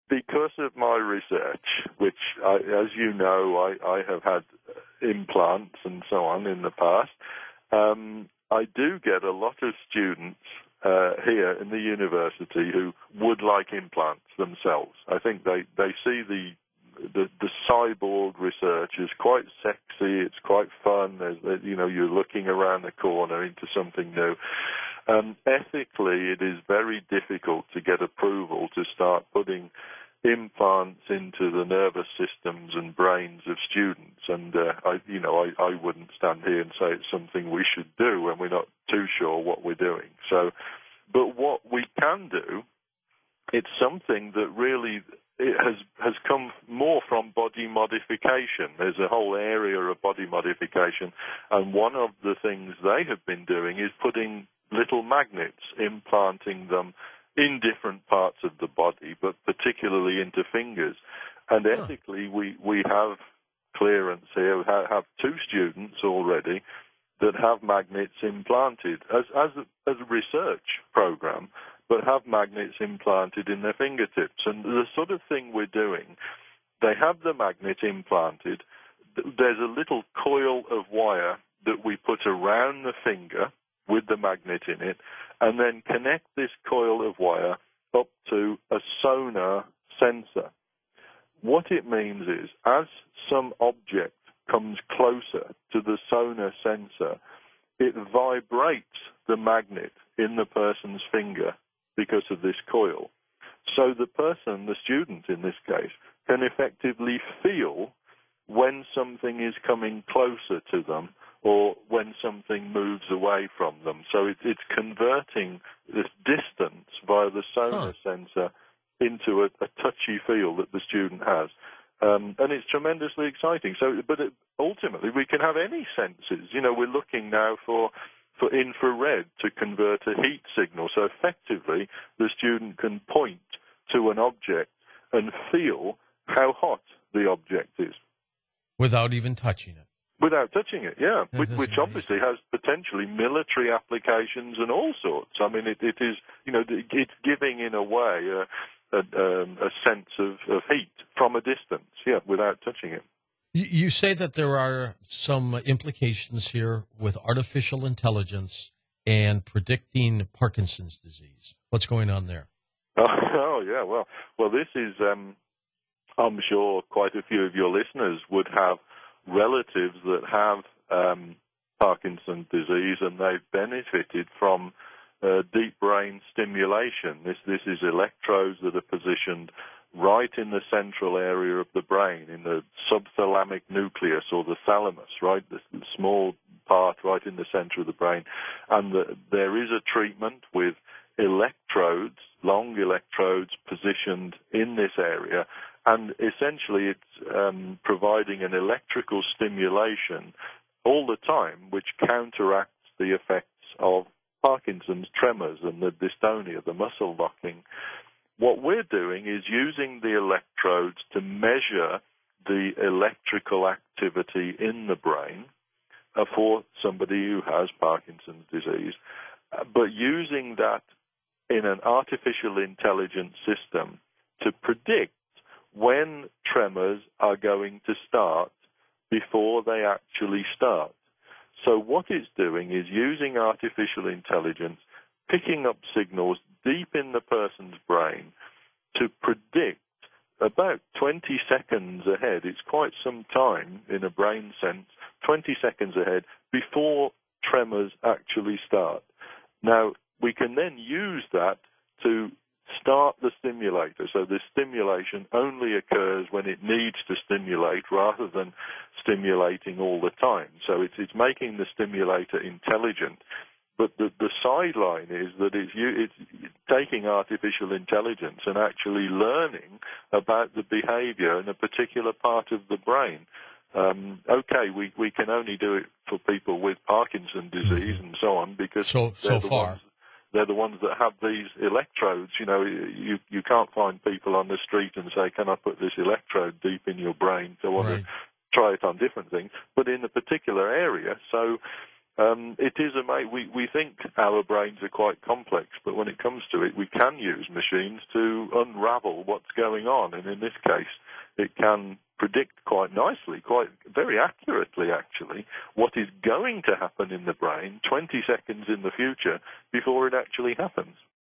because of my research, which, as you know, I have had implants and so on in the past, I do get a lot of students here in the university who would like implants themselves. I think they see the cyborg research is quite sexy. It's quite fun. You're looking around the corner into something new. Ethically, it is very difficult to get approval to start putting implants into the nervous systems and brains of students. And I wouldn't stand here and say it's something we should do when we're not too sure what we're doing. So, but what we can do, it's something that really it has come more from body modification. There's a whole area of body modification, and one of the things they have been doing is putting little magnets, implanting them in different parts of the body, but particularly into fingers. And ethically, we have clearance here. We have 2 students already that have magnets implanted as a research program, but have magnets implanted in their fingertips. And the sort of thing we're doing, they have the magnet implanted. There's a little coil of wire that we put around the finger with the magnet in it, and then connect this coil of wire up to a sonar sensor. What it means is, as some object comes closer to the sonar sensor, it vibrates the magnet in the person's finger because of this coil. So the person, the student in this case, can effectively feel when something is coming closer to them or when something moves away from them. So it's converting this distance via the sonar sensor into a touchy feel that the student has. And it's tremendously exciting. But ultimately, we can have any senses. We're looking now for infrared to convert a heat signal. So effectively, the student can point to an object and feel how hot the object is. Without even touching it. Without touching it, yeah. Which obviously has potentially military applications and all sorts. I mean, it is, it's giving in a way a sense of heat from a distance, without touching it. You say that there are some implications here with artificial intelligence and predicting Parkinson's disease. What's going on there? Oh yeah. Well, this is, I'm sure quite a few of your listeners would have relatives that have Parkinson's disease, and they've benefited from deep brain stimulation. This is electrodes that are positioned right in the central area of the brain, in the subthalamic nucleus or the thalamus, right, the small part right in the center of the brain. And there is a treatment with electrodes, long electrodes positioned in this area, and essentially it's providing an electrical stimulation all the time, which counteracts the effects of Parkinson's tremors and the dystonia, the muscle locking. What we're doing is using the electrodes to measure the electrical activity in the brain for somebody who has Parkinson's disease, but using that in an artificial intelligence system to predict when tremors are going to start before they actually start. So what it's doing is using artificial intelligence, picking up signals deep in the person's brain to predict about 20 seconds ahead. It's quite some time in a brain sense, 20 seconds ahead before tremors actually start. Now, we can then use that to start the stimulator. So the stimulation only occurs when it needs to stimulate rather than stimulating all the time. So it's making the stimulator intelligent. But the sideline is that it's taking artificial intelligence and actually learning about the behavior in a particular part of the brain. We can only do it for people with Parkinson's disease and so on because they're the ones that have these electrodes. You can't find people on the street and say, can I put this electrode deep in your brain? So I want to try it on different things, but in a particular area. So It is we think our brains are quite complex, but when it comes to it, we can use machines to unravel what's going on. And in this case, it can predict quite nicely, quite very accurately, actually, what is going to happen in the brain 20 seconds in the future before it actually happens.